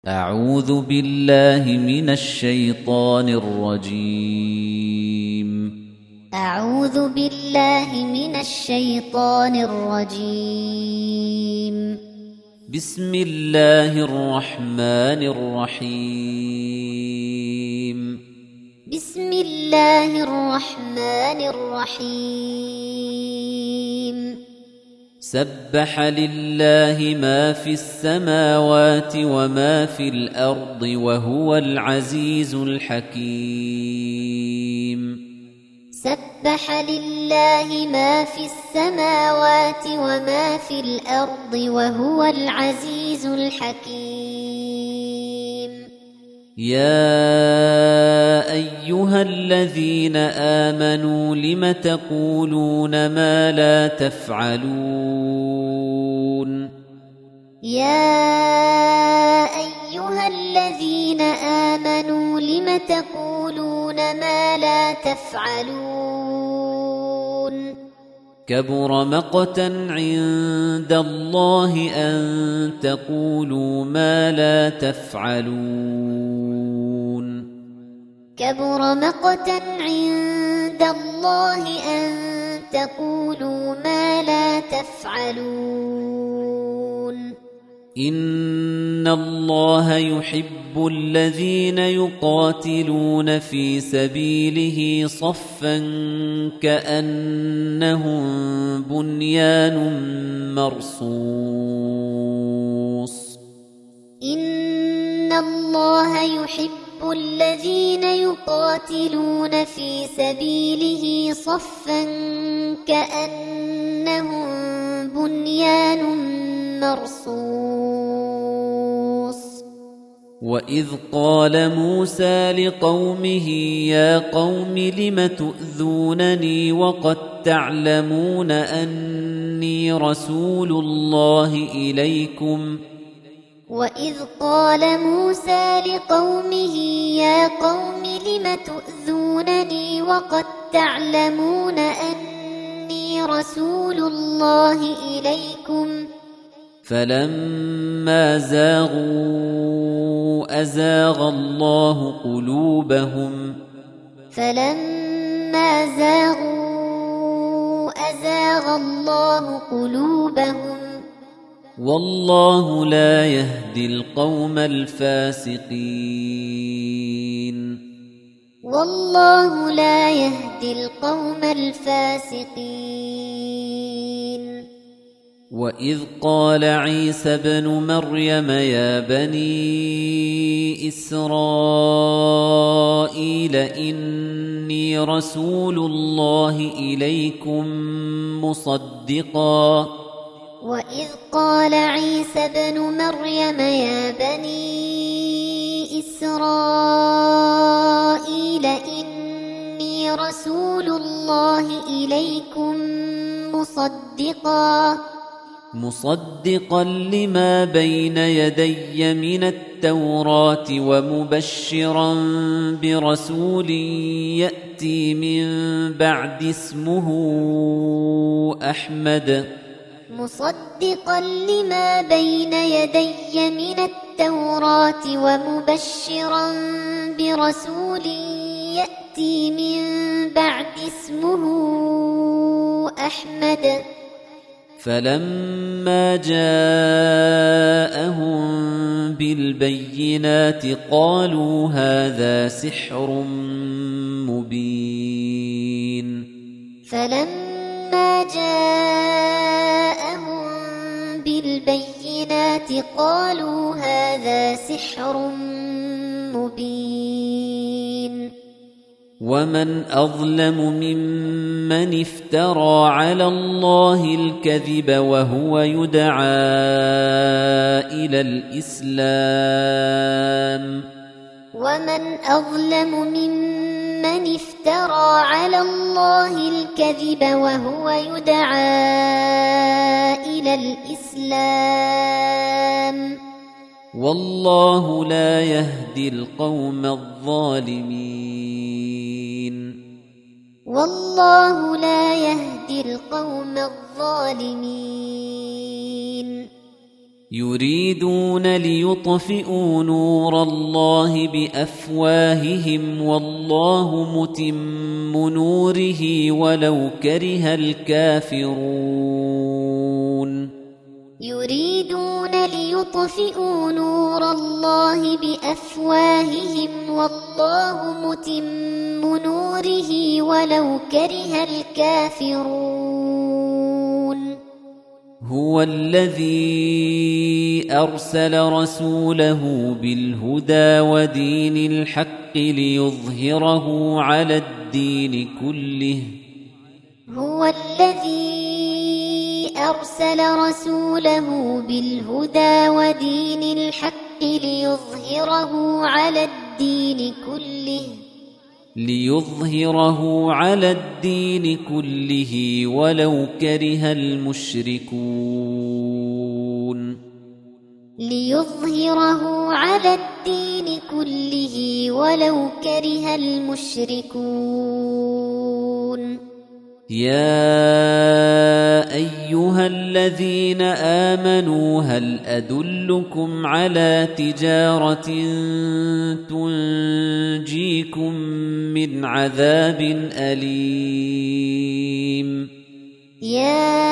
أعوذ بالله من الشيطان الرجيم. أعوذ بالله من الشيطان الرجيم. بسم الله الرحمن الرحيم. بسم الله الرحمن الرحيم. سبح لله ما في السماوات وما في الأرض وهو العزيز الحكيم. سبح لله ما في السماوات وما في الأرض وهو العزيز الحكيم. يا أيها الذين آمنوا لم تقولون ما لا تفعلون. يا أيها الذين آمنوا لم تقولون ما لا تفعلون. كبر مقتا عند الله أن تقولوا ما لا تفعلون. كبر مقتا عند الله أن تقولوا ما لا تفعلون. إن الله يحب الذين يقاتلون في سبيله صفا كأنهم بنيان مرصوص. إن الله يحب الذين يقاتلون في سبيله صفا كأنهم بنيان مرصوص. وإذ قال موسى لقومه يا قوم لم تؤذونني وقد تعلمون أني رسول الله إليكم. وإذ قال موسى لقومه يا قوم لم تؤذونني وقد تعلمون أني رسول الله إليكم. فلما زاغوا أزاغ الله قلوبهم. فلما زاغوا أزاغ الله قلوبهم. والله لا يهدي القوم الفاسقين. والله لا يهدي القوم الفاسقين. وإذ قال عيسى ابن مريم يا بني إسرائيل إني رسول الله إليكم مصدقا. وإذ قال عيسى ابن مريم يا بني إسرائيل إني رسول الله إليكم مصدقا لما بين يدي من التوراة ومبشرا برسول يأتي من بعد اسمه أحمد. مصدقا لما بين يدي من التوراة ومبشرا برسول يأتي من بعد اسمه أحمد. فلما جاءهم بالبينات قالوا هذا سحر مبين. فلما جاءهم بالبينات قالوا هذا سحر مبين. ومن أظلم ممن افترى على الله الكذب وهو يدعى إلى الإسلام. ومن أظلم ممن افترى على الله الكذب وهو يدعى إلى الإسلام. والله لا يهدي القوم الظالمين. والله لا يهدي القوم الظالمين. يريدون ليطفئوا نور الله بأفواههم والله متم نوره ولو كره الكافرون يريدون ليطفئوا نور الله بأفواههم والله متم نوره ولو كره الكافرون هو الذي أرسل رسوله بالهدى ودين الحق ليظهره على الدين كله هو الذي أرسل رسوله بالهدى ودين الحق ليظهره على الدين كله ولو كره المشركون ليظهره على الدين كله ولو كره المشركون يا أيها الذين آمنوا هل أدلكم على تجارة تنجيكم من عذاب أليم يا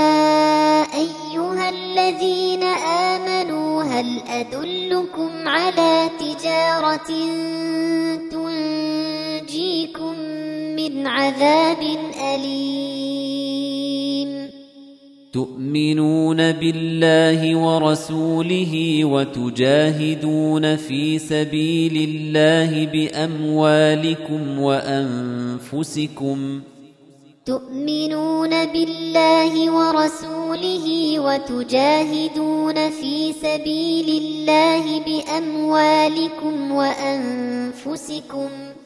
أيها الذين آمنوا هل أدلكم على تجارة تنجيكم من عذاب أليم تؤمنون بالله ورسوله وتجاهدون في سبيل الله بأموالكم وأنفسكم تؤمنون بالله ورسوله وتجاهدون في سبيل الله بأموالكم وأنفسكم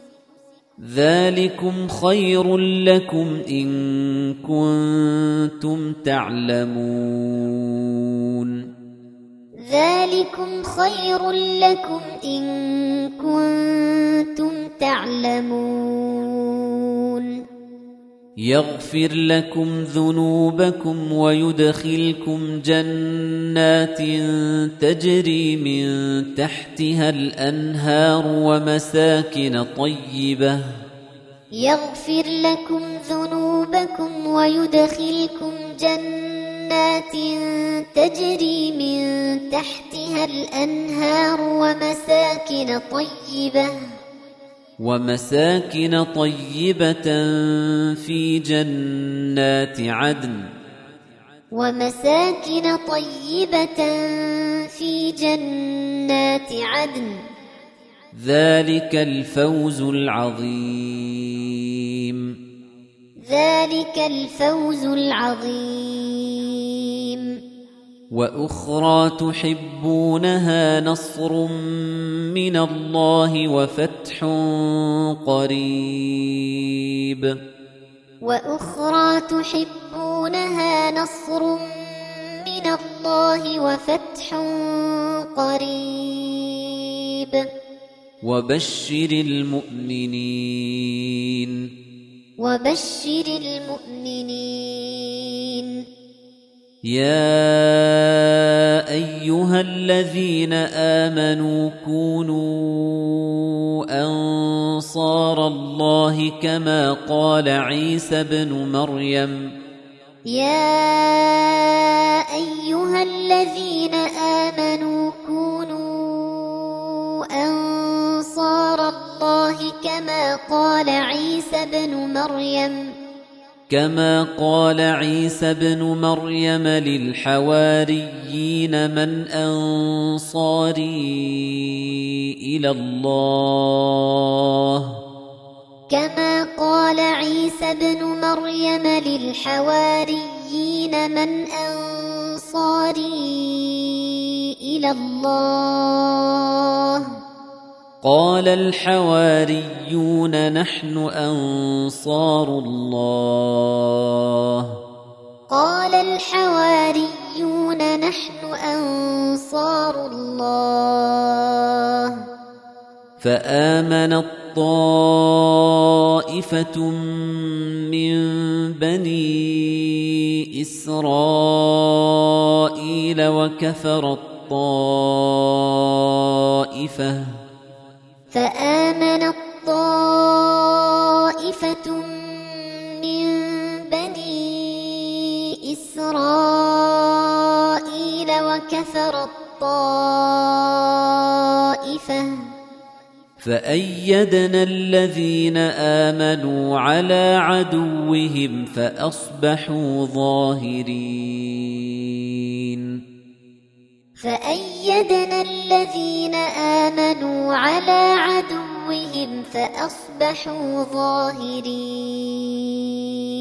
ذلكم خير لكم إن كنتم تعلمون ذلكم خير لكم إن كنتم تعلمون يغفر لكم ذنوبكم ويدخلكم جنات تجري من تحتها الأنهار يغفر لكم ذنوبكم ويدخلكم جنات تجري من تحتها الأنهار ومساكن طيبة في جنات عدن ذلك الفوز العظيم وأخرى تحبونها نصر من الله وفتح قريب وبشر المؤمنين يا أيها الذين آمنوا كونوا أنصار الله كما قال عيسى ابن مريم كما قال عيسى ابن مريم للحواريين من أنصاري إلى الله قال الحواريون نحن أنصار الله فآمنت طائفة من بني إسرائيل وكفر الطائفة فآمنت طائفة من بني إسرائيل وكفرت طائفة فأيدنا الذين آمنوا على عدوهم فأصبحوا ظاهرين فأيدنا الذين آمنوا على عدوهم فأصبحوا ظاهرين